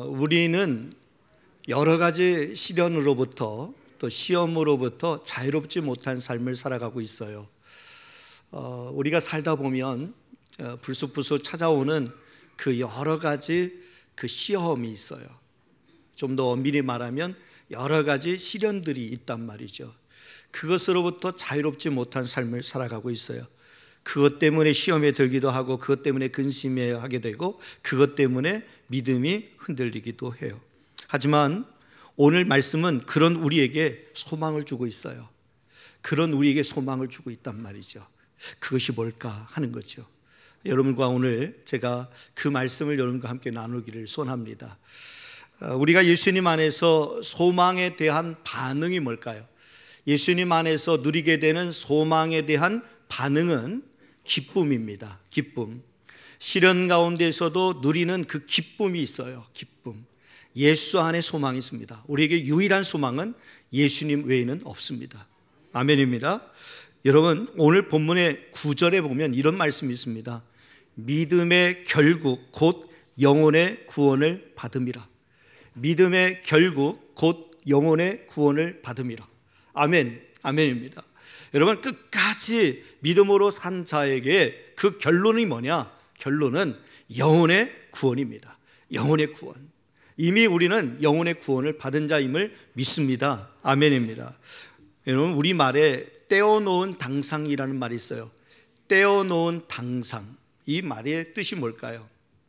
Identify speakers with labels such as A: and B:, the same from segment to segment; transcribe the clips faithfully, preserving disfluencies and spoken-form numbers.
A: 우리는 여러 가지 시련으로부터 또 시험으로부터 자유롭지 못한 삶을 살아가고 있어요. 어, 우리가 살다 보면 어, 불쑥불쑥 찾아오는 그 여러 가지 그 시험이 있어요. 좀 더 엄밀히 말하면 여러 가지 시련들이 있단 말이죠. 그것으로부터 자유롭지 못한 삶을 살아가고 있어요. 그것 때문에 시험에 들기도 하고, 그것 때문에 근심해야 하게 되고, 그것 때문에 믿음이 흔들리기도 해요. 하지만 오늘 말씀은 그런 우리에게 소망을 주고 있어요. 그런 우리에게 소망을 주고 있단 말이죠. 그것이 뭘까 하는 거죠. 여러분과 오늘 제가 그 말씀을 여러분과 함께 나누기를 소원합니다. 우리가 예수님 안에서 소망에 대한 반응이 뭘까요? 예수님 안에서 누리게 되는 소망에 대한 반응은 기쁨입니다. 기쁨. 시련 가운데서도 누리는 그 기쁨이 있어요. 기쁨. 예수 안에 소망이 있습니다. 우리에게 유일한 소망은 예수님 외에는 없습니다. 아멘입니다. 여러분, 오늘 본문의 구 절에 보면 이런 말씀이 있습니다. 믿음의 결국 곧 영혼의 구원을 받음이라. 믿음의 결국 곧 영혼의 구원을 받음이라. 아멘, 아멘입니다. 여러분, 끝까지 믿음으로 산 자에게 그 결론이 뭐냐? 결론은 영혼의 구원입니다. 영혼의 구원. 이미 우리는 영혼의 구원을 받은 자임을 믿습니다. 아멘입니다. 여러분, 우리말에 떼어놓은 당상이라는 말이 있어요. 떼어놓은 당상. 이 말의 뜻이 뭘까요?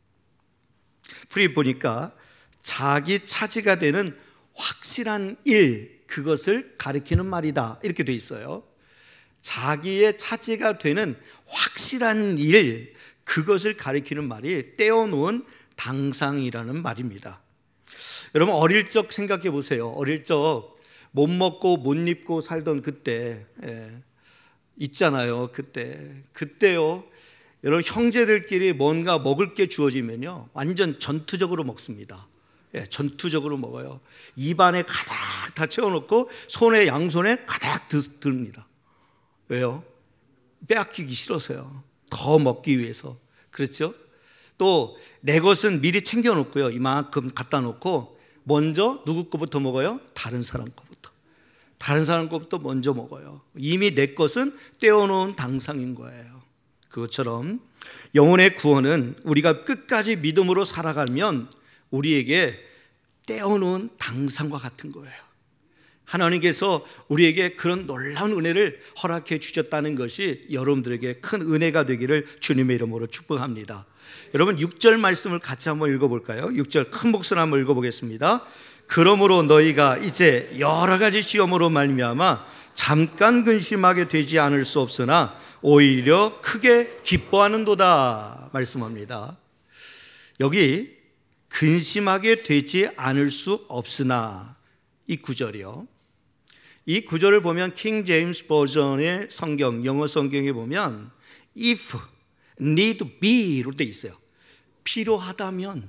A: 풀이 보니까 자기 차지가 되는 확실한 일, 그것을 가리키는 말이다, 이렇게 돼 있어요. 자기의 차지가 되는 확실한 일, 그것을 가리키는 말이 떼어놓은 당상이라는 말입니다. 여러분, 어릴 적 생각해 보세요. 어릴 적 못 먹고 못 입고 살던 그때, 예, 있잖아요. 그때 그때요, 여러분, 형제들끼리 뭔가 먹을 게 주어지면요 완전 전투적으로 먹습니다. 예, 전투적으로 먹어요. 입안에 가득 다 채워놓고 손에, 양손에 가득 듭니다. 왜요? 빼앗기기 싫어서요. 더 먹기 위해서. 그렇죠? 또 내 것은 미리 챙겨놓고요, 이만큼 갖다 놓고 먼저 누구 거부터 먹어요? 다른 사람 거부터. 다른 사람 거부터 먼저 먹어요. 이미 내 것은 떼어놓은 당상인 거예요. 그것처럼 영혼의 구원은 우리가 끝까지 믿음으로 살아가면 우리에게 떼어놓은 당상과 같은 거예요. 하나님께서 우리에게 그런 놀라운 은혜를 허락해 주셨다는 것이 여러분들에게 큰 은혜가 되기를 주님의 이름으로 축복합니다. 여러분, 육 절 말씀을 같이 한번 읽어볼까요? 육 절 큰 목소리로 한번 읽어보겠습니다. 그러므로 너희가 이제 여러 가지 시험으로 말미암아 잠깐 근심하게 되지 않을 수 없으나 오히려 크게 기뻐하는도다 말씀합니다. 여기 근심하게 되지 않을 수 없으나, 이 구절이요, 이 구절을 보면 킹 제임스 버전의 성경, 영어 성경에 보면 if, need be로 되어 있어요. 필요하다면,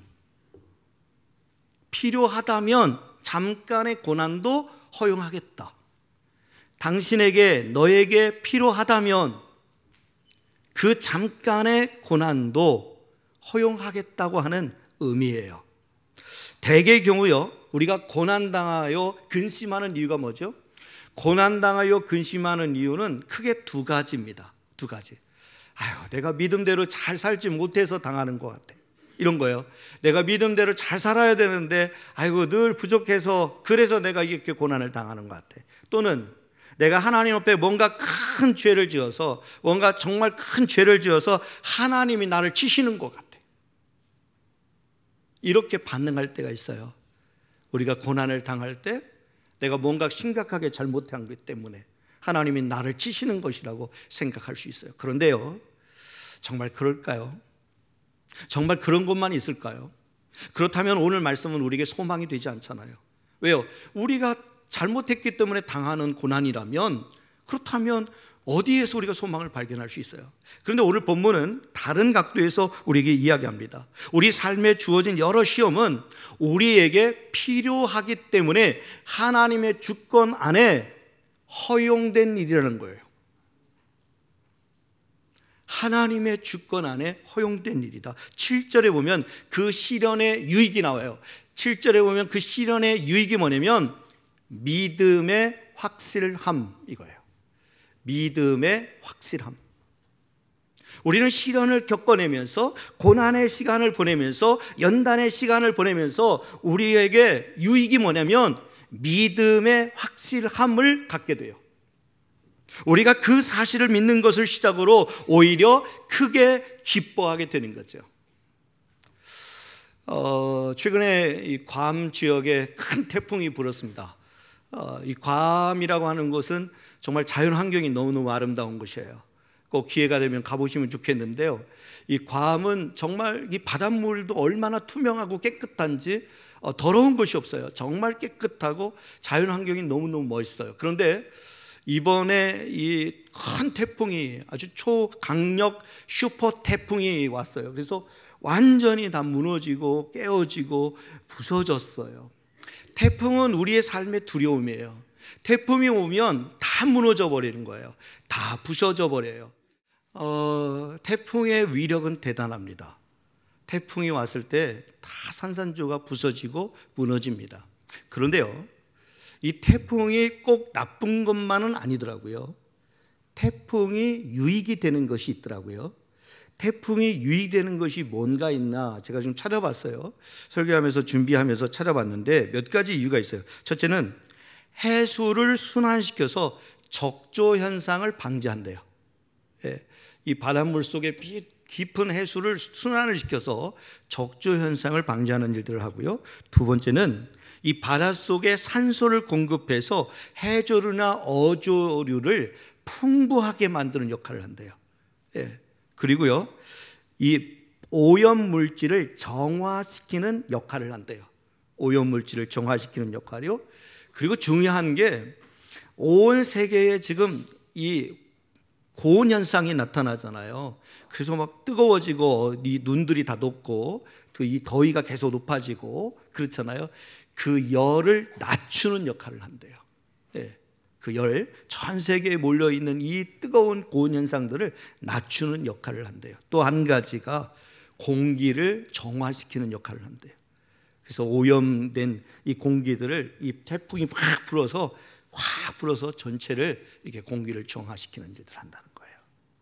A: 필요하다면 잠깐의 고난도 허용하겠다. 당신에게, 너에게 필요하다면 그 잠깐의 고난도 허용하겠다고 하는 의미예요. 대개의 경우요, 우리가 고난당하여 근심하는 이유가 뭐죠? 고난당하여 근심하는 이유는 크게 두 가지입니다. 두 가지. 아유, 내가 믿음대로 잘 살지 못해서 당하는 것 같아, 이런 거예요. 내가 믿음대로 잘 살아야 되는데 아이고 늘 부족해서, 그래서 내가 이렇게 고난을 당하는 것 같아. 또는 내가 하나님 앞에 뭔가 큰 죄를 지어서, 뭔가 정말 큰 죄를 지어서 하나님이 나를 치시는 것 같아. 이렇게 반응할 때가 있어요. 우리가 고난을 당할 때 내가 뭔가 심각하게 잘못한 것 때문에 하나님이 나를 치시는 것이라고 생각할 수 있어요. 그런데요, 정말 그럴까요? 정말 그런 것만 있을까요? 그렇다면 오늘 말씀은 우리에게 소망이 되지 않잖아요. 왜요? 우리가 잘못했기 때문에 당하는 고난이라면, 그렇다면 어디에서 우리가 소망을 발견할 수 있어요? 그런데 오늘 본문은 다른 각도에서 우리에게 이야기합니다. 우리 삶에 주어진 여러 시험은 우리에게 필요하기 때문에 하나님의 주권 안에 허용된 일이라는 거예요. 하나님의 주권 안에 허용된 일이다. 칠 절에 보면 그 시련의 유익이 나와요. 칠 절에 보면 그 시련의 유익이 뭐냐면 믿음의 확실함, 이거예요. 믿음의 확실함. 우리는 시련을 겪어내면서 고난의 시간을 보내면서 연단의 시간을 보내면서 우리에게 유익이 뭐냐면 믿음의 확실함을 갖게 돼요. 우리가 그 사실을 믿는 것을 시작으로 오히려 크게 기뻐하게 되는 거죠. 어, 최근에 이 괌 지역에 큰 태풍이 불었습니다. 어, 이 괌이라고 하는 곳은 정말 자연 환경이 너무너무 아름다운 곳이에요. 꼭 기회가 되면 가보시면 좋겠는데요. 이 괌은 정말 이 바닷물도 얼마나 투명하고 깨끗한지 어, 더러운 곳이 없어요. 정말 깨끗하고 자연 환경이 너무너무 멋있어요. 그런데 이번에 이 큰 태풍이 아주 초강력 슈퍼 태풍이 왔어요. 그래서 완전히 다 무너지고 깨어지고 부서졌어요. 태풍은 우리의 삶의 두려움이에요. 태풍이 오면 다 무너져 버리는 거예요. 다 부서져 버려요. 어, 태풍의 위력은 대단합니다. 태풍이 왔을 때 다 산산조가 부서지고 무너집니다. 그런데요, 이 태풍이 꼭 나쁜 것만은 아니더라고요. 태풍이 유익이 되는 것이 있더라고요. 태풍이 유익되는 것이 뭔가 있나 제가 좀 찾아봤어요. 설교하면서 준비하면서 찾아봤는데 몇 가지 이유가 있어요. 첫째는 해수를 순환시켜서 적조 현상을 방지한대요. 예, 이 바닷물 속에 깊은 해수를 순환을 시켜서 적조 현상을 방지하는 일들을 하고요. 두 번째는 이 바닷속에 산소를 공급해서 해조류나 어조류를 풍부하게 만드는 역할을 한대요. 예. 그리고요, 이 오염 물질을 정화시키는 역할을 한대요. 오염 물질을 정화시키는 역할이요. 그리고 중요한 게 온 세계에 지금 이 고온 현상이 나타나잖아요. 그래서 막 뜨거워지고 이 눈들이 다 녹고 이 더위가 계속 높아지고 그렇잖아요. 그 열을 낮추는 역할을 한대요. 네. 그 열, 전 세계에 몰려있는 이 뜨거운 고온 현상들을 낮추는 역할을 한대요. 또 한 가지가 공기를 정화시키는 역할을 한대요. 그래서 오염된 이 공기들을 이 태풍이 확 불어서 확 불어서 전체를 이렇게 공기를 정화시키는 일들을 한다는 거예요.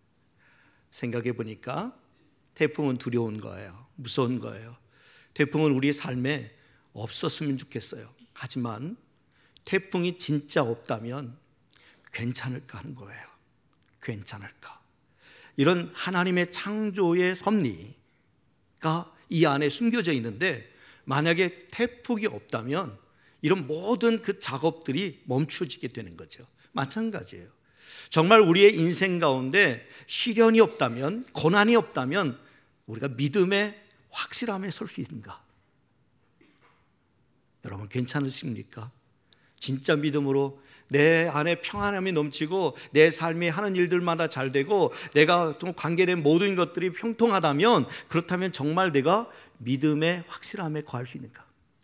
A: 생각해 보니까 태풍은 두려운 거예요. 무서운 거예요. 태풍은 우리의 삶에 없었으면 좋겠어요. 하지만 태풍이 진짜 없다면 괜찮을까 하는 거예요. 괜찮을까? 이런 하나님의 창조의 섭리가 이 안에 숨겨져 있는데 만약에 태풍이 없다면 이런 모든 그 작업들이 멈춰지게 되는 거죠. 마찬가지예요. 정말 우리의 인생 가운데 시련이 없다면, 고난이 없다면 우리가 믿음의 확실함에 설 수 있는가? 여러분 괜찮으십니까? 진짜 믿음으로 내 안에 평안함이 넘치고 내 삶이 하는 일들마다 잘 되고 내가 좀 관계된 모든 것들이 평통하다면, 그렇다면 정말 내가 믿음의 확실함에 거할 수 있는가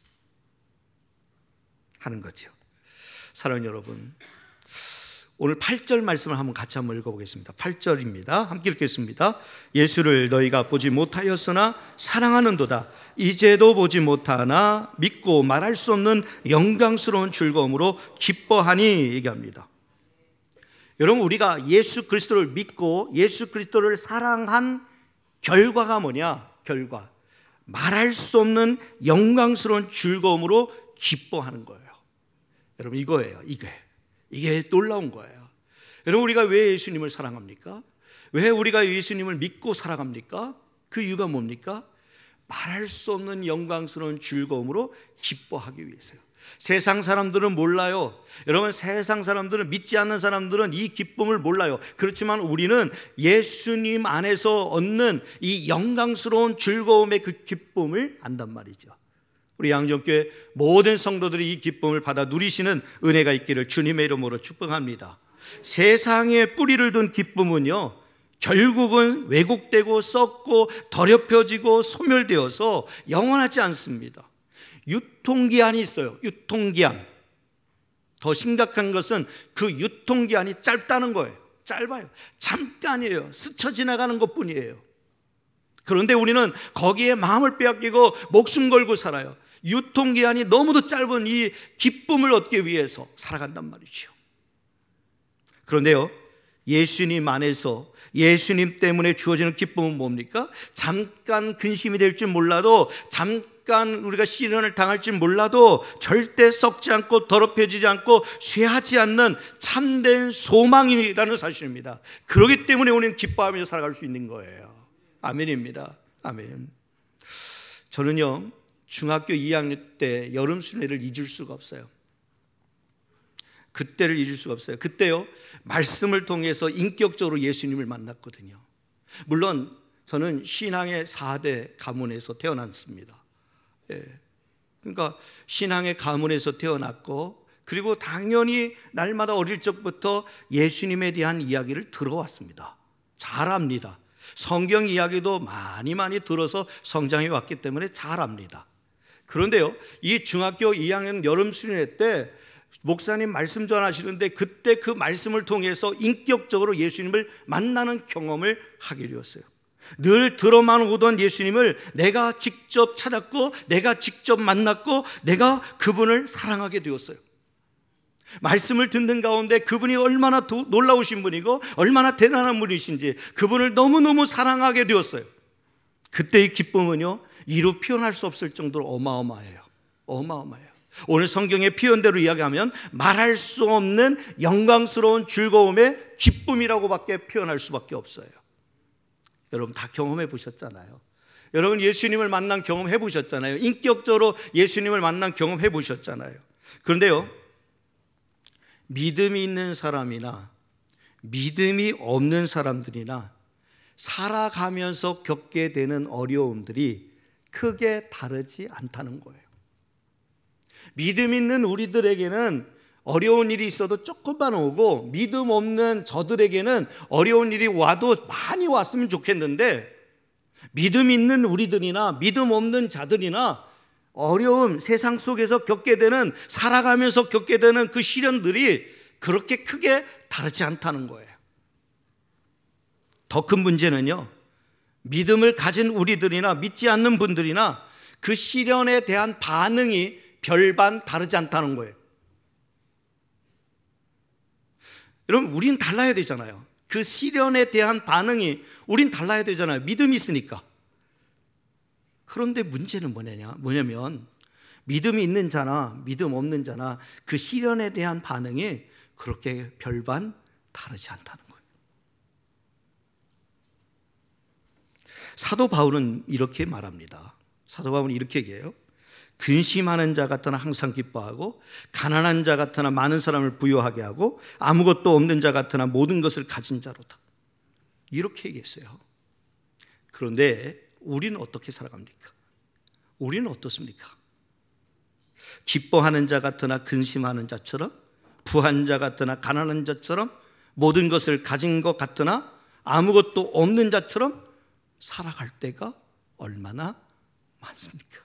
A: 하는 거죠. 사랑하는 여러분, 오늘 팔 절 말씀을 한번 같이 한번 읽어보겠습니다. 팔 절입니다. 함께 읽겠습니다. 예수를 너희가 보지 못하였으나 사랑하는도다. 이제도 보지 못하나 믿고 말할 수 없는 영광스러운 즐거움으로 기뻐하니 얘기합니다. 여러분, 우리가 예수 그리스도를 믿고 예수 그리스도를 사랑한 결과가 뭐냐? 결과, 말할 수 없는 영광스러운 즐거움으로 기뻐하는 거예요. 여러분, 이거예요. 이게 이게 놀라운 거예요. 여러분, 우리가 왜 예수님을 사랑합니까? 왜 우리가 예수님을 믿고 살아갑니까? 그 이유가 뭡니까? 말할 수 없는 영광스러운 즐거움으로 기뻐하기 위해서요. 세상 사람들은 몰라요. 여러분, 세상 사람들은, 믿지 않는 사람들은 이 기쁨을 몰라요. 그렇지만 우리는 예수님 안에서 얻는 이 영광스러운 즐거움의 그 기쁨을 안단 말이죠. 우리 양정교회 모든 성도들이 이 기쁨을 받아 누리시는 은혜가 있기를 주님의 이름으로 축복합니다. 세상에 뿌리를 둔 기쁨은요, 결국은 왜곡되고 썩고 더럽혀지고 소멸되어서 영원하지 않습니다. 유통기한이 있어요. 유통기한. 더 심각한 것은 그 유통기한이 짧다는 거예요. 짧아요. 잠깐이에요. 스쳐 지나가는 것뿐이에요. 그런데 우리는 거기에 마음을 빼앗기고 목숨 걸고 살아요. 유통기한이 너무도 짧은 이 기쁨을 얻기 위해서 살아간단 말이죠. 그런데요, 예수님 안에서 예수님 때문에 주어지는 기쁨은 뭡니까? 잠깐 근심이 될지 몰라도, 잠깐 우리가 시련을 당할지 몰라도 절대 썩지 않고 더럽혀지지 않고 쇠하지 않는 참된 소망이라는 사실입니다. 그렇기 때문에 우리는 기뻐하며 살아갈 수 있는 거예요. 아멘입니다. 아멘. 저는요, 중학교 이 학년 때 여름 수련회를 잊을 수가 없어요. 그때를 잊을 수가 없어요. 그때요, 말씀을 통해서 인격적으로 예수님을 만났거든요. 물론 저는 신앙의 사 대 가문에서 태어났습니다. 예. 그러니까 신앙의 가문에서 태어났고, 그리고 당연히 날마다 어릴 적부터 예수님에 대한 이야기를 들어왔습니다. 잘 압니다. 성경 이야기도 많이 많이 들어서 성장해 왔기 때문에 잘 압니다. 그런데요, 이 중학교 이 학년 여름 수련회 때 목사님 말씀 전하시는데, 그때 그 말씀을 통해서 인격적으로 예수님을 만나는 경험을 하게 되었어요. 늘 들어만 오던 예수님을 내가 직접 찾았고, 내가 직접 만났고, 내가 그분을 사랑하게 되었어요. 말씀을 듣는 가운데 그분이 얼마나 도, 놀라우신 분이고 얼마나 대단한 분이신지 그분을 너무너무 사랑하게 되었어요. 그때의 기쁨은요, 이루 표현할 수 없을 정도로 어마어마해요. 어마어마해요. 오늘 성경의 표현대로 이야기하면 말할 수 없는 영광스러운 즐거움의 기쁨이라고밖에 표현할 수밖에 없어요. 여러분 다 경험해 보셨잖아요. 여러분 예수님을 만난 경험해 보셨잖아요. 인격적으로 예수님을 만난 경험해 보셨잖아요. 그런데요, 믿음이 있는 사람이나 믿음이 없는 사람들이나 살아가면서 겪게 되는 어려움들이 크게 다르지 않다는 거예요. 믿음 있는 우리들에게는 어려운 일이 있어도 조금만 오고, 믿음 없는 저들에게는 어려운 일이 와도 많이 왔으면 좋겠는데, 믿음 있는 우리들이나 믿음 없는 자들이나 어려움, 세상 속에서 겪게 되는, 살아가면서 겪게 되는 그 시련들이 그렇게 크게 다르지 않다는 거예요. 더 큰 문제는요, 믿음을 가진 우리들이나 믿지 않는 분들이나 그 시련에 대한 반응이 별반 다르지 않다는 거예요. 여러분, 우린 달라야 되잖아요. 그 시련에 대한 반응이 우린 달라야 되잖아요. 믿음이 있으니까. 그런데 문제는 뭐냐냐, 뭐냐면 믿음이 있는 자나 믿음 없는 자나 그 시련에 대한 반응이 그렇게 별반 다르지 않다는 거예요. 사도 바울은 이렇게 말합니다. 사도 바울은 이렇게 얘기해요. 근심하는 자 같으나 항상 기뻐하고, 가난한 자 같으나 많은 사람을 부유하게 하고, 아무것도 없는 자 같으나 모든 것을 가진 자로다. 이렇게 얘기했어요. 그런데 우리는 어떻게 살아갑니까? 우리는 어떻습니까? 기뻐하는 자 같으나 근심하는 자처럼, 부한 자 같으나 가난한 자처럼, 모든 것을 가진 것 같으나 아무것도 없는 자처럼 살아갈 때가 얼마나 많습니까?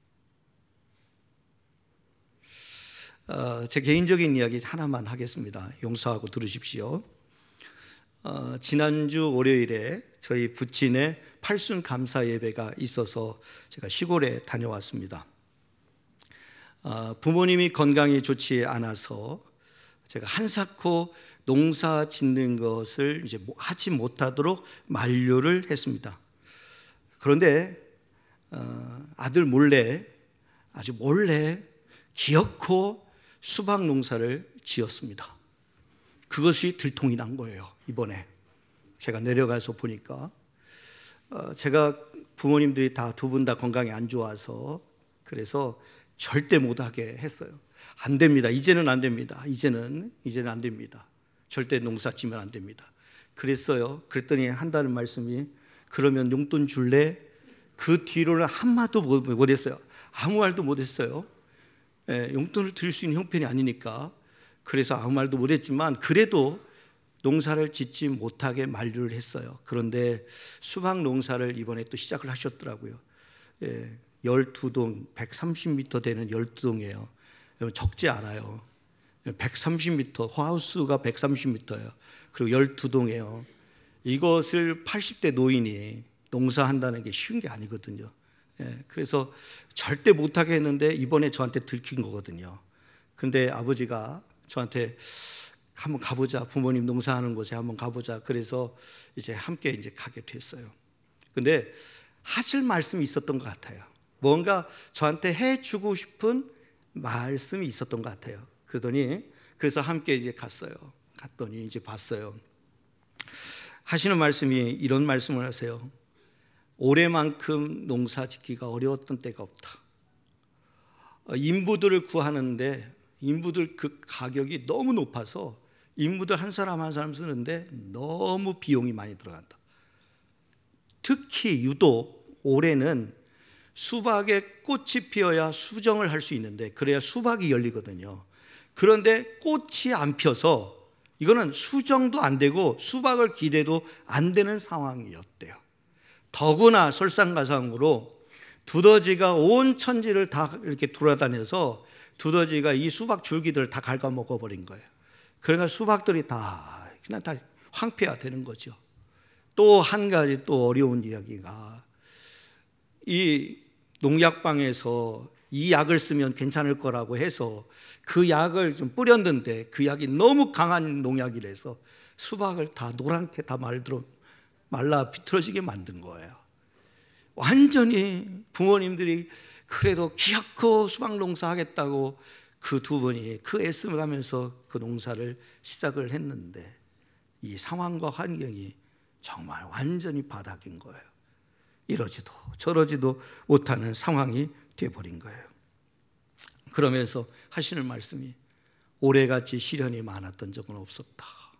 A: 어, 제 개인적인 이야기 하나만 하겠습니다. 용서하고 들으십시오. 어, 지난주 월요일에 저희 부친의 팔순 감사 예배가 있어서 제가 시골에 다녀왔습니다. 어, 부모님이 건강이 좋지 않아서 제가 한사코 농사 짓는 것을 이제 하지 못하도록 만류를 했습니다. 그런데 어, 아들 몰래, 아주 몰래 기어코 수박 농사를 지었습니다. 그것이 들통이 난 거예요. 이번에 제가 내려가서 보니까 어, 제가 부모님들이 다 두 분 다 건강이 안 좋아서 그래서 절대 못하게 했어요. 안 됩니다. 이제는 안 됩니다. 이제는 이제는 안 됩니다. 절대 농사 지면 안 됩니다. 그랬어요. 그랬더니 한다는 말씀이, 그러면 용돈 줄래? 그 뒤로는 한마디도 못했어요. 아무 말도 못했어요. 예, 용돈을 드릴 수 있는 형편이 아니니까. 그래서 아무 말도 못했지만 그래도 농사를 짓지 못하게 만류를 했어요. 그런데 수박 농사를 이번에 또 시작을 하셨더라고요. 예, 열두 동, 백삼십 미터 되는 열두 동이에요. 적지 않아요. 백삼십 미터, 하우스가 백삼십 미터예요. 그리고 열두 동이에요. 이것을 팔십 대 노인이 농사한다는 게 쉬운 게 아니거든요. 예, 그래서 절대 못하게 했는데 이번에 저한테 들킨 거거든요. 그런데 아버지가 저한테 한번 가보자, 부모님 농사하는 곳에 한번 가보자. 그래서 이제 함께 이제 가게 됐어요. 근데 하실 말씀이 있었던 것 같아요. 뭔가 저한테 해주고 싶은 말씀이 있었던 것 같아요. 그러더니 그래서 함께 이제 갔어요. 갔더니 이제 봤어요. 하시는 말씀이 이런 말씀을 하세요. 올해만큼 농사 짓기가 어려웠던 때가 없다. 인부들을 구하는데 인부들 그 가격이 너무 높아서 인부들 한 사람 한 사람 쓰는데 너무 비용이 많이 들어간다. 특히 유독 올해는 수박에 꽃이 피어야 수정을 할 수 있는데 그래야 수박이 열리거든요. 그런데 꽃이 안 펴서 이거는 수정도 안 되고 수박을 기대도 안 되는 상황이었대요. 더구나 설상가상으로 두더지가 온 천지를 다 이렇게 돌아다녀서 두더지가 이 수박 줄기들을 다 갉아먹어 버린 거예요. 그러니까 수박들이 다 그냥 다 황폐화 되는 거죠. 또 한 가지 또 어려운 이야기가 이 농약방에서 이 약을 쓰면 괜찮을 거라고 해서 그 약을 좀 뿌렸는데 그 약이 너무 강한 농약이라서 수박을 다 노랗게 다 말들어 말라 비틀어지게 만든 거예요. 완전히 부모님들이 그래도 기어코 수박 농사 하겠다고 그 두 분이 그 애씀을 하면서 그 농사를 시작을 했는데 이 상황과 환경이 정말 완전히 바닥인 거예요. 이러지도 저러지도 못하는 상황이 되어버린 거예요. 그러면서 하시는 말씀이 올해같이 시련이 많았던 적은 없었다.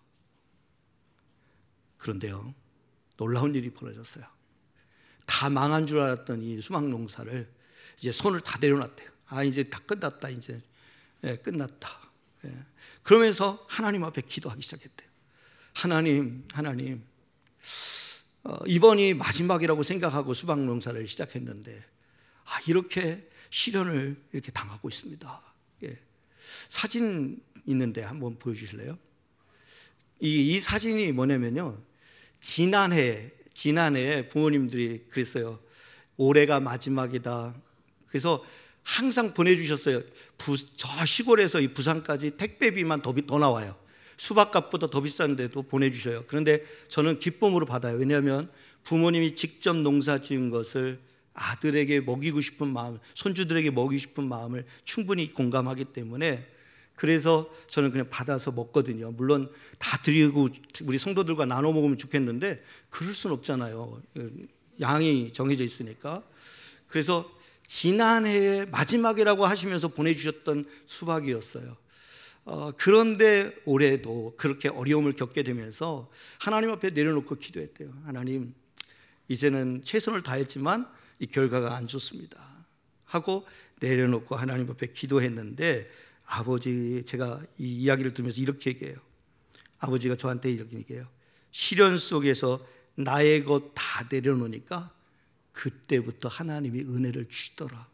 A: 그런데요, 놀라운 일이 벌어졌어요. 다 망한 줄 알았던 이 수박 농사를 이제 손을 다 내려놨대요. 아, 이제 다 끝났다. 이제 예, 끝났다. 예. 그러면서 하나님 앞에 기도하기 시작했대요. 하나님, 하나님, 어, 이번이 마지막이라고 생각하고 수박 농사를 시작했는데 아, 이렇게 시련을 이렇게 당하고 있습니다. 예. 사진 있는데 한번 보여주실래요? 이, 이 사진이 뭐냐면요, 지난해 지난해 부모님들이 그랬어요. 올해가 마지막이다. 그래서 항상 보내주셨어요. 부, 저 시골에서 이 부산까지 택배비만 더, 더 나와요. 수박값보다 더 비싼데도 보내주셔요. 그런데 저는 기쁨으로 받아요. 왜냐하면 부모님이 직접 농사 지은 것을 아들에게 먹이고 싶은 마음, 손주들에게 먹이고 싶은 마음을 충분히 공감하기 때문에 그래서 저는 그냥 받아서 먹거든요. 물론 다 드리고 우리 성도들과 나눠 먹으면 좋겠는데 그럴 수는 없잖아요. 양이 정해져 있으니까. 그래서 지난해의 마지막이라고 하시면서 보내주셨던 수박이었어요. 어, 그런데 올해도 그렇게 어려움을 겪게 되면서 하나님 앞에 내려놓고 기도했대요. 하나님, 이제는 최선을 다했지만 이 결과가 안 좋습니다 하고 내려놓고 하나님 앞에 기도했는데 아버지, 제가 이 이야기를 들으면서 이렇게 얘기해요. 아버지가 저한테 이렇게 얘기해요. 시련 속에서 나의 것 다 내려놓으니까 그때부터 하나님이 은혜를 주시더라.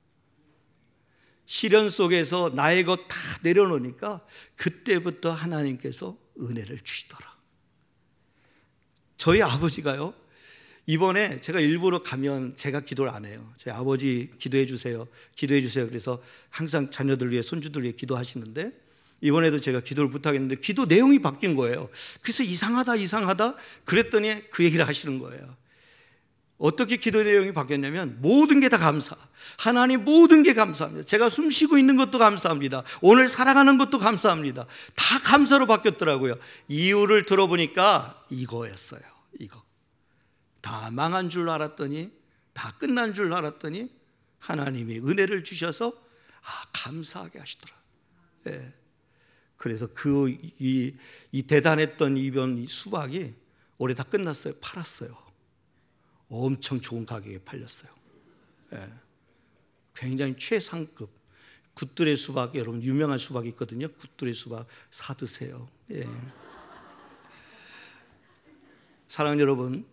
A: 시련 속에서 나의 것 다 내려놓으니까 그때부터 하나님께서 은혜를 주시더라. 저희 아버지가요, 이번에 제가 일부러 가면 제가 기도를 안 해요. 저희 아버지 기도해 주세요, 기도해 주세요. 그래서 항상 자녀들 위해, 손주들 위해 기도하시는데 이번에도 제가 기도를 부탁했는데 기도 내용이 바뀐 거예요. 그래서 이상하다 이상하다 그랬더니 그 얘기를 하시는 거예요. 어떻게 기도 내용이 바뀌었냐면 모든 게 다 감사, 하나님 모든 게 감사합니다. 제가 숨 쉬고 있는 것도 감사합니다. 오늘 살아가는 것도 감사합니다. 다 감사로 바뀌었더라고요. 이유를 들어보니까 이거였어요. 이거 다 망한 줄 알았더니, 다 끝난 줄 알았더니 하나님이 은혜를 주셔서 아, 감사하게 하시더라. 예. 그래서 그 이 이 대단했던 이번 수박이 올해 다 끝났어요. 팔았어요. 엄청 좋은 가격에 팔렸어요. 예. 굉장히 최상급 굿들의 수박, 여러분 유명한 수박이 있거든요. 굿들의 수박 사 드세요. 예. 사랑하는 여러분,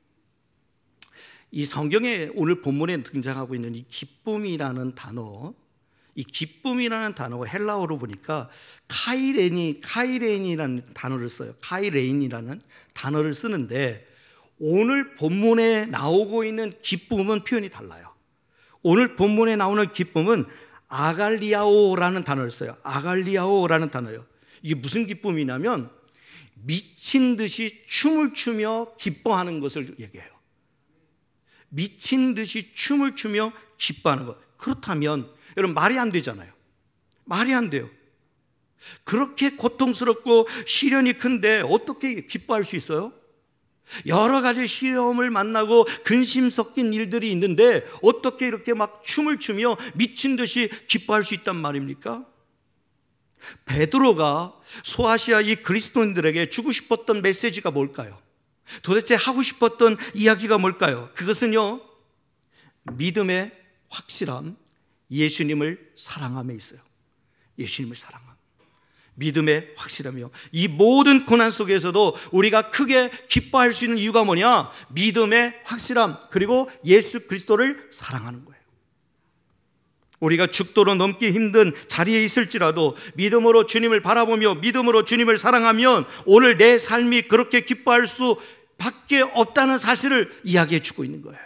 A: 이 성경에 오늘 본문에 등장하고 있는 이 기쁨이라는 단어, 이 기쁨이라는 단어가 헬라어로 보니까 카이레니, 카이레인이라는 단어를 써요. 카이레인이라는 단어를 쓰는데 오늘 본문에 나오고 있는 기쁨은 표현이 달라요. 오늘 본문에 나오는 기쁨은 아갈리아오라는 단어를 써요. 아갈리아오라는 단어예요. 이게 무슨 기쁨이냐면 미친 듯이 춤을 추며 기뻐하는 것을 얘기해요. 미친 듯이 춤을 추며 기뻐하는 것. 그렇다면 여러분 말이 안 되잖아요. 말이 안 돼요. 그렇게 고통스럽고 시련이 큰데 어떻게 기뻐할 수 있어요? 여러 가지 시험을 만나고 근심 섞인 일들이 있는데 어떻게 이렇게 막 춤을 추며 미친 듯이 기뻐할 수 있단 말입니까? 베드로가 소아시아 이 그리스도인들에게 주고 싶었던 메시지가 뭘까요? 도대체 하고 싶었던 이야기가 뭘까요? 그것은요, 믿음의 확실함, 예수님을 사랑함에 있어요. 예수님을 사랑함, 믿음의 확실함이요. 이 모든 고난 속에서도 우리가 크게 기뻐할 수 있는 이유가 뭐냐? 믿음의 확실함, 그리고 예수 그리스도를 사랑하는 거예요. 우리가 죽도록 넘기 힘든 자리에 있을지라도 믿음으로 주님을 바라보며 믿음으로 주님을 사랑하면 오늘 내 삶이 그렇게 기뻐할 수밖에 없다는 사실을 이야기해 주고 있는 거예요.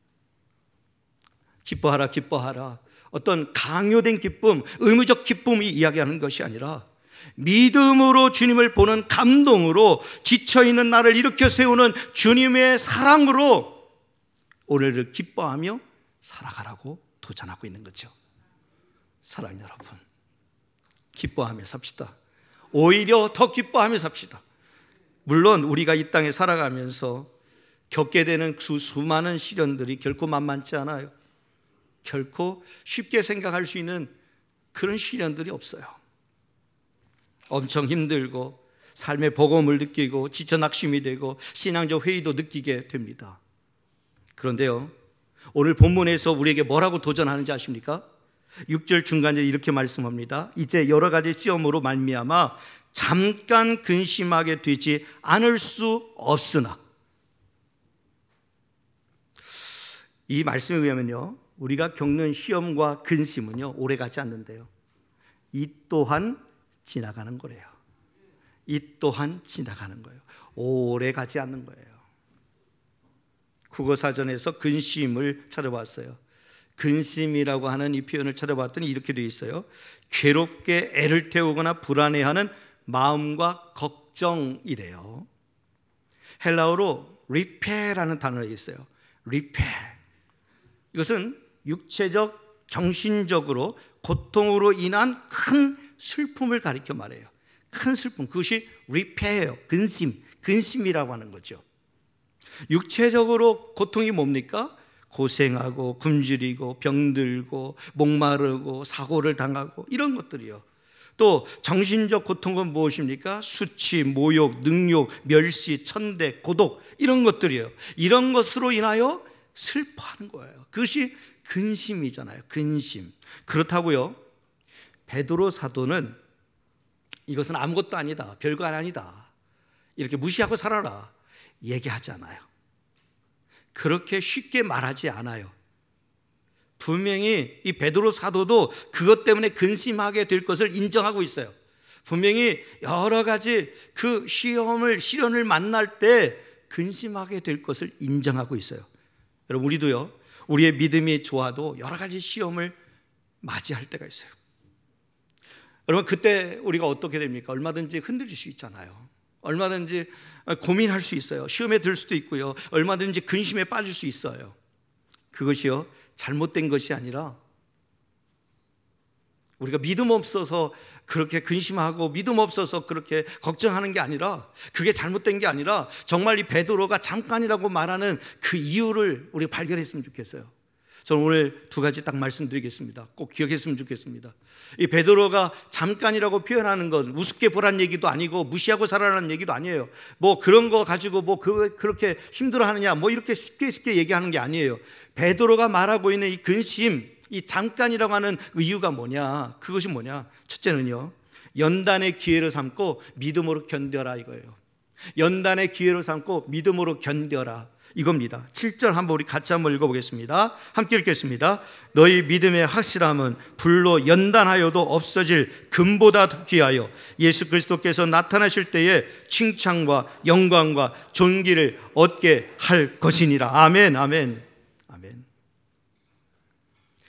A: 기뻐하라, 기뻐하라. 어떤 강요된 기쁨, 의무적 기쁨이 이야기하는 것이 아니라 믿음으로 주님을 보는 감동으로 지쳐있는 나를 일으켜 세우는 주님의 사랑으로 오늘을 기뻐하며 살아가라고 도전하고 있는 거죠. 사랑하는 여러분, 기뻐하며 삽시다. 오히려 더 기뻐하며 삽시다. 물론 우리가 이 땅에 살아가면서 겪게 되는 수, 수많은 시련들이 결코 만만치 않아요. 결코 쉽게 생각할 수 있는 그런 시련들이 없어요. 엄청 힘들고 삶의 버거움을 느끼고 지쳐 낙심이 되고 신앙적 회의도 느끼게 됩니다. 그런데요, 오늘 본문에서 우리에게 뭐라고 도전하는지 아십니까? 육 절 중간에 이렇게 말씀합니다. 이제 여러 가지 시험으로 말미암아 잠깐 근심하게 되지 않을 수 없으나. 이 말씀에 의하면요, 우리가 겪는 시험과 근심은요 오래가지 않는데요, 이 또한 지나가는 거래요. 이 또한 지나가는 거예요. 오래 가지 않는 거예요. 국어사전에서 근심을 찾아봤어요. 근심이라고 하는 이 표현을 찾아봤더니 이렇게 되어 있어요. 괴롭게 애를 태우거나 불안해하는 마음과 걱정이래요. 헬라어로 리페라는 단어가 있어요. 리페. 이것은 육체적, 정신적으로 고통으로 인한 큰 슬픔을 가리켜 말해요. 큰 슬픔, 그것이 리페예요. 근심, 근심이라고 하는 거죠. 육체적으로 고통이 뭡니까? 고생하고 굶주리고 병들고 목마르고 사고를 당하고 이런 것들이요. 또 정신적 고통은 무엇입니까? 수치, 모욕, 능욕, 멸시, 천대, 고독 이런 것들이요. 이런 것으로 인하여 슬퍼하는 거예요. 그것이 근심이잖아요. 근심. 그렇다고요, 베드로 사도는 이것은 아무것도 아니다, 별거 아니다, 이렇게 무시하고 살아라 얘기하지 않아요. 그렇게 쉽게 말하지 않아요. 분명히 이 베드로 사도도 그것 때문에 근심하게 될 것을 인정하고 있어요. 분명히 여러 가지 그 시험을, 시련을 만날 때 근심하게 될 것을 인정하고 있어요. 여러분, 우리도요, 우리의 믿음이 좋아도 여러 가지 시험을 맞이할 때가 있어요. 여러분, 그때 우리가 어떻게 됩니까? 얼마든지 흔들릴 수 있잖아요. 얼마든지 고민할 수 있어요. 시험에 들 수도 있고요, 얼마든지 근심에 빠질 수 있어요. 그것이요, 잘못된 것이 아니라 우리가 믿음 없어서 그렇게 근심하고 믿음 없어서 그렇게 걱정하는 게 아니라, 그게 잘못된 게 아니라 정말 이 베드로가 잠깐이라고 말하는 그 이유를 우리가 발견했으면 좋겠어요. 저는 오늘 두 가지 딱 말씀드리겠습니다. 꼭 기억했으면 좋겠습니다. 이 베드로가 잠깐이라고 표현하는 건 우습게 보란 얘기도 아니고 무시하고 살아라는 얘기도 아니에요. 뭐 그런 거 가지고 뭐 그, 그렇게 힘들어하느냐 뭐 이렇게 쉽게 쉽게 얘기하는 게 아니에요. 베드로가 말하고 있는 이 근심, 이 잠깐이라고 하는 이유가 뭐냐? 그것이 뭐냐? 첫째는요, 연단의 기회를 삼고 믿음으로 견뎌라 이거예요. 연단의 기회를 삼고 믿음으로 견뎌라 이겁니다. 칠 절 한번 우리 같이 한번 읽어보겠습니다. 함께 읽겠습니다. 너희 믿음의 확실함은 불로 연단하여도 없어질 금보다 더 귀하여 예수 그리스도께서 나타나실 때에 칭찬과 영광과 존귀를 얻게 할 것이니라. 아멘, 아멘, 아멘.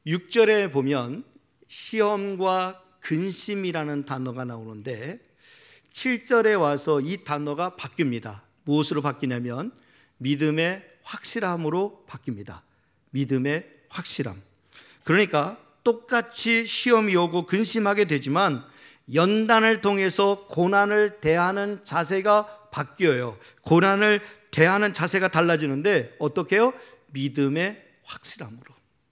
A: 육 절에 보면 시험과 근심이라는 단어가 나오는데 칠 절에 와서 이 단어가 바뀝니다. 무엇으로 바뀌냐면 믿음의 확실함으로 바뀝니다. 믿음의 확실함. 그러니까 똑같이 시험이 오고 근심하게 되지만 연단을 통해서 고난을 대하는 자세가 바뀌어요. 고난을 대하는 자세가 달라지는데 어떻게 해요? 믿음의 확실함으로.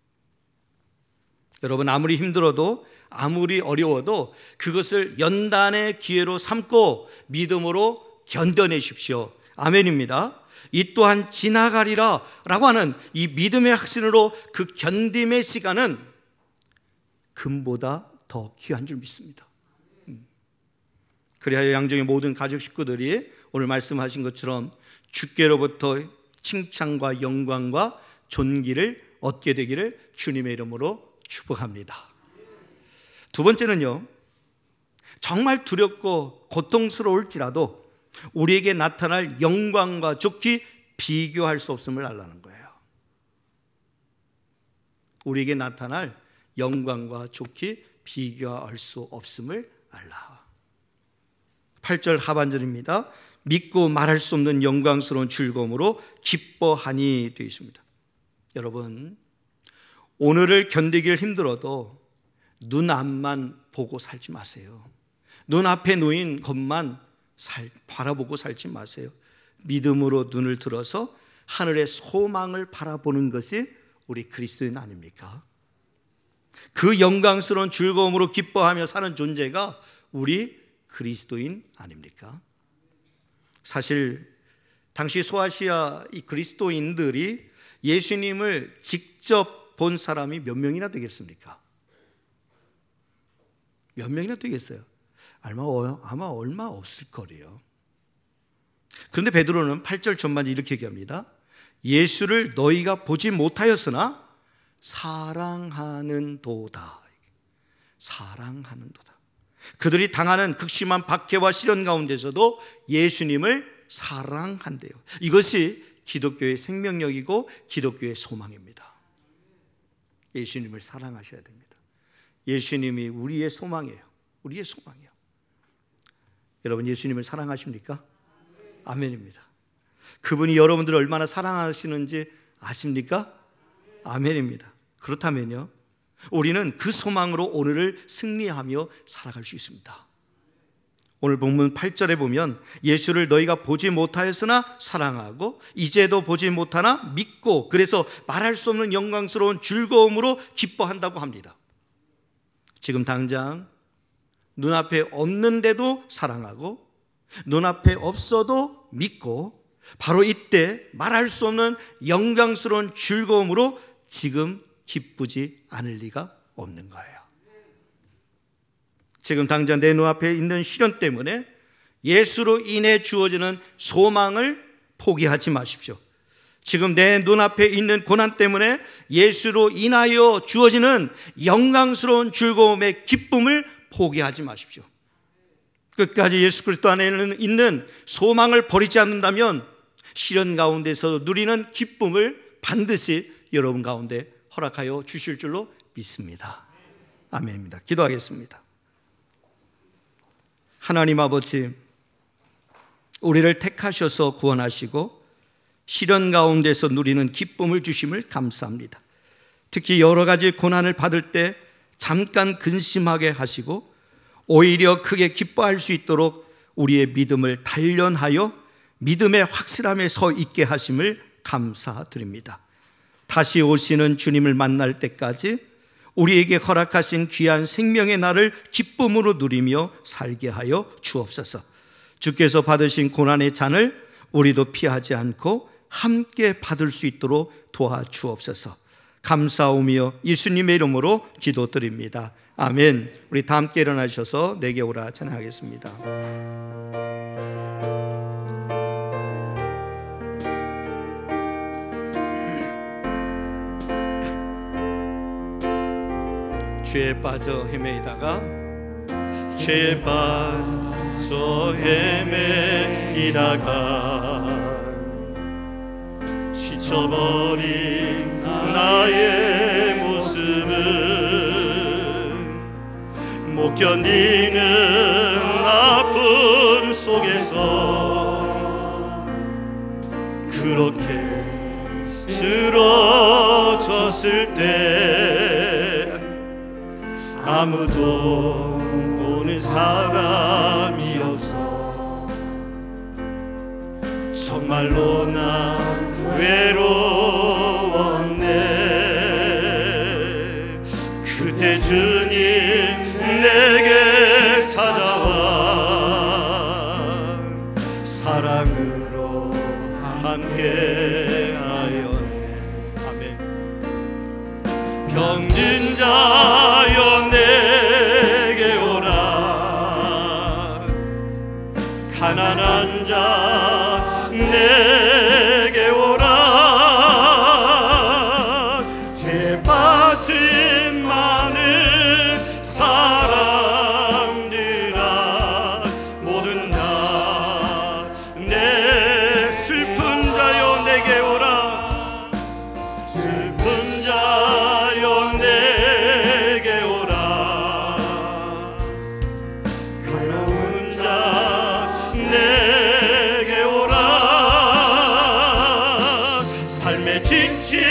A: 여러분, 아무리 힘들어도 아무리 어려워도 그것을 연단의 기회로 삼고 믿음으로 견뎌내십시오. 아멘입니다. 이 또한 지나가리라 라고 하는 이 믿음의 확신으로 그 견딤의 시간은 금보다 더 귀한 줄 믿습니다. 그래야 양정의 모든 가족 식구들이 오늘 말씀하신 것처럼 주께로부터 칭찬과 영광과 존귀를 얻게 되기를 주님의 이름으로 축복합니다. 두 번째는요, 정말 두렵고 고통스러울지라도 우리에게 나타날 영광과 좋기 비교할 수 없음을 알라는 거예요. 우리에게 나타날 영광과 좋기 비교할 수 없음을 알라. 팔 절 하반절입니다. 믿고 말할 수 없는 영광스러운 즐거움으로 기뻐하니 되어 있습니다. 여러분, 오늘을 견디기 힘들어도 눈 앞만 보고 살지 마세요. 눈앞에 놓인 것만 살, 바라보고 살지 마세요. 믿음으로 눈을 들어서 하늘의 소망을 바라보는 것이 우리 그리스도인 아닙니까? 그 영광스러운 즐거움으로 기뻐하며 사는 존재가 우리 그리스도인 아닙니까? 사실 당시 소아시아 이 그리스도인들이 예수님을 직접 본 사람이 몇 명이나 되겠습니까? 몇 명이나 되겠어요? 아마, 아마 얼마 없을 거래요. 그런데 베드로는 팔 절 전반에 이렇게 얘기합니다. 예수를 너희가 보지 못하였으나 사랑하는 도다. 사랑하는 도다. 그들이 당하는 극심한 박해와 시련 가운데서도 예수님을 사랑한대요. 이것이 기독교의 생명력이고 기독교의 소망입니다. 예수님을 사랑하셔야 됩니다. 예수님이 우리의 소망이에요. 우리의 소망이에요. 여러분, 예수님을 사랑하십니까? 아멘입니다. 그분이 여러분들을 얼마나 사랑하시는지 아십니까? 아멘입니다. 그렇다면요, 우리는 그 소망으로 오늘을 승리하며 살아갈 수 있습니다. 오늘 본문 팔 절에 보면 예수를 너희가 보지 못하였으나 사랑하고 이제도 보지 못하나 믿고 그래서 말할 수 없는 영광스러운 즐거움으로 기뻐한다고 합니다. 지금 당장 눈앞에 없는데도 사랑하고 눈앞에 없어도 믿고 바로 이때 말할 수 없는 영광스러운 즐거움으로 지금 기쁘지 않을 리가 없는 거예요. 지금 당장 내 눈앞에 있는 시련 때문에 예수로 인해 주어지는 소망을 포기하지 마십시오. 지금 내 눈앞에 있는 고난 때문에 예수로 인하여 주어지는 영광스러운 즐거움의 기쁨을 포기하지 마십시오. 끝까지 예수 그리스도 안에 있는 소망을 버리지 않는다면 시련 가운데서 누리는 기쁨을 반드시 여러분 가운데 허락하여 주실 줄로 믿습니다. 아멘입니다. 기도하겠습니다. 하나님 아버지, 우리를 택하셔서 구원하시고 시련 가운데서 누리는 기쁨을 주심을 감사합니다. 특히 여러 가지 고난을 받을 때 잠깐 근심하게 하시고 오히려 크게 기뻐할 수 있도록 우리의 믿음을 단련하여 믿음의 확실함에 서 있게 하심을 감사드립니다. 다시 오시는 주님을 만날 때까지 우리에게 허락하신 귀한 생명의 날을 기쁨으로 누리며 살게 하여 주옵소서. 주께서 받으신 고난의 잔을 우리도 피하지 않고 함께 받을 수 있도록 도와주옵소서. 감사오며 예수님의 이름으로 기도드립니다. 아멘. 우리 다 함께 일어나셔서 내게 오라 찬양하겠습니다. 죄에 빠져 헤매이다가 죄에 빠져 헤매이다가 지쳐버린 나의 모습을 못 견디는 아픔 속에서 그렇게 쓰러졌을 때 아무도 보는 사람이 없어 정말로 나 외로웠네. 그때 주님 내게 찾아와 사랑으로 함께 하였네. 아멘. 병든 자여 내게 오라 가난한 자 내게 오라 죄 빠진 많은 사람들아 모든 다 내 슬픈 자여 내게 오라 슬픈 자여 내게 오라 가난한 자 내게 오라 삶에 지친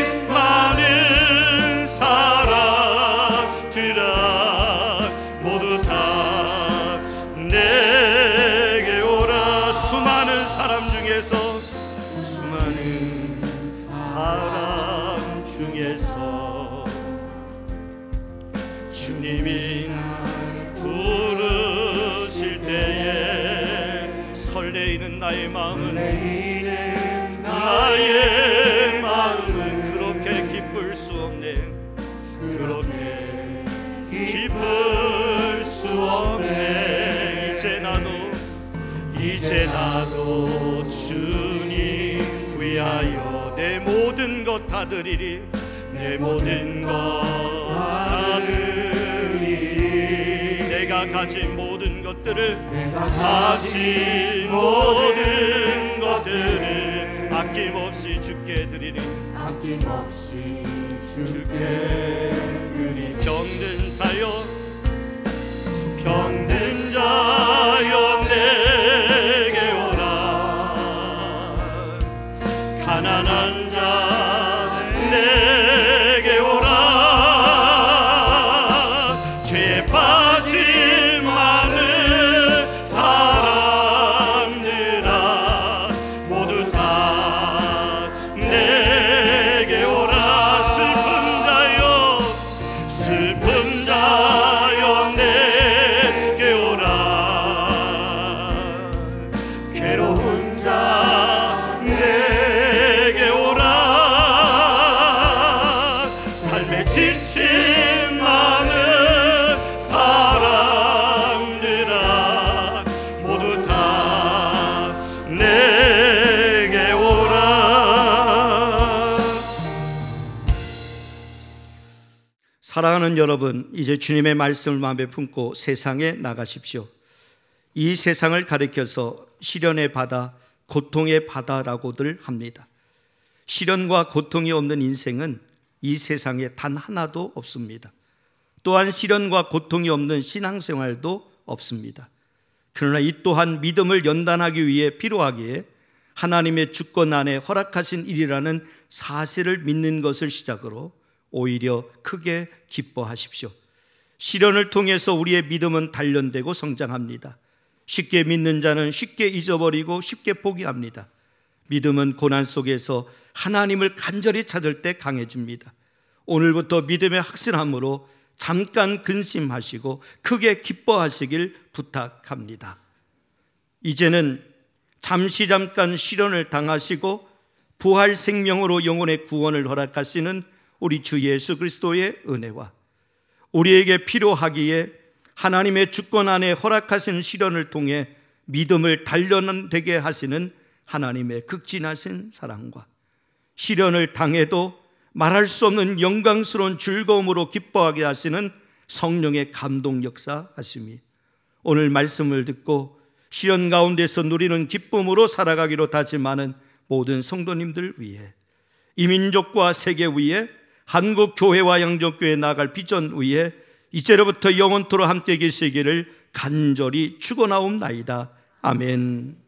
A: 많은 사람들아 모두 다 내게 오라. 수많은 사람 중에서 수많은 사람 중에서 주님이 날 부르실 때에 설레이는 나의 마음은 나의 마음은 그렇게 기쁠 수 없네. 그렇게 기쁠 수 없네. 이제 나도 이제 나도 주님 위하여 내 모든 것 다 드리리. 내 모든 것 다 드리리. 내가 가진 모든 것들을 가진 모든 것들을 아낌없이 주께 드리리.
B: 아낌없이 주께 드리리.
A: 병든 자여 병든 자여 내게 오라 가난한 자 내게 오라 죄 빠진 많은 사람들아 모두 다 내게 오라. 슬픈 자여 슬픈 자여 내게 오라 괴로운 자 내게 오라 삶에 지친 많은 사람들아 모두 다 내게 오라. 사랑하는 여러분, 이제 주님의 말씀을 마음에 품고 세상에 나가십시오. 이 세상을 가리켜서 시련의 바다, 고통의 바다라고들 합니다. 시련과 고통이 없는 인생은 이 세상에 단 하나도 없습니다. 또한 시련과 고통이 없는 신앙생활도 없습니다. 그러나 이 또한 믿음을 연단하기 위해 필요하기에 하나님의 주권 안에 허락하신 일이라는 사실을 믿는 것을 시작으로 오히려 크게 기뻐하십시오. 시련을 통해서 우리의 믿음은 단련되고 성장합니다. 쉽게 믿는 자는 쉽게 잊어버리고 쉽게 포기합니다. 믿음은 고난 속에서 하나님을 간절히 찾을 때 강해집니다. 오늘부터 믿음의 확신함으로 잠깐 근심하시고 크게 기뻐하시길 부탁합니다. 이제는 잠시 잠깐 시련을 당하시고 부활 생명으로 영혼의 구원을 허락하시는 우리 주 예수 그리스도의 은혜와 우리에게 필요하기에 하나님의 주권 안에 허락하신 시련을 통해 믿음을 단련되게 하시는 하나님의 극진하신 사랑과 시련을 당해도 말할 수 없는 영광스러운 즐거움으로 기뻐하게 하시는 성령의 감동 역사 하심이 오늘 말씀을 듣고 시련 가운데서 누리는 기쁨으로 살아가기로 다짐하는 모든 성도님들 위해 이 민족과 세계 위에 한국 교회와 양족교회 나갈 비전 위에 이제로부터 영원토록 함께 계시기를 간절히 축원하옵나이다. 아멘.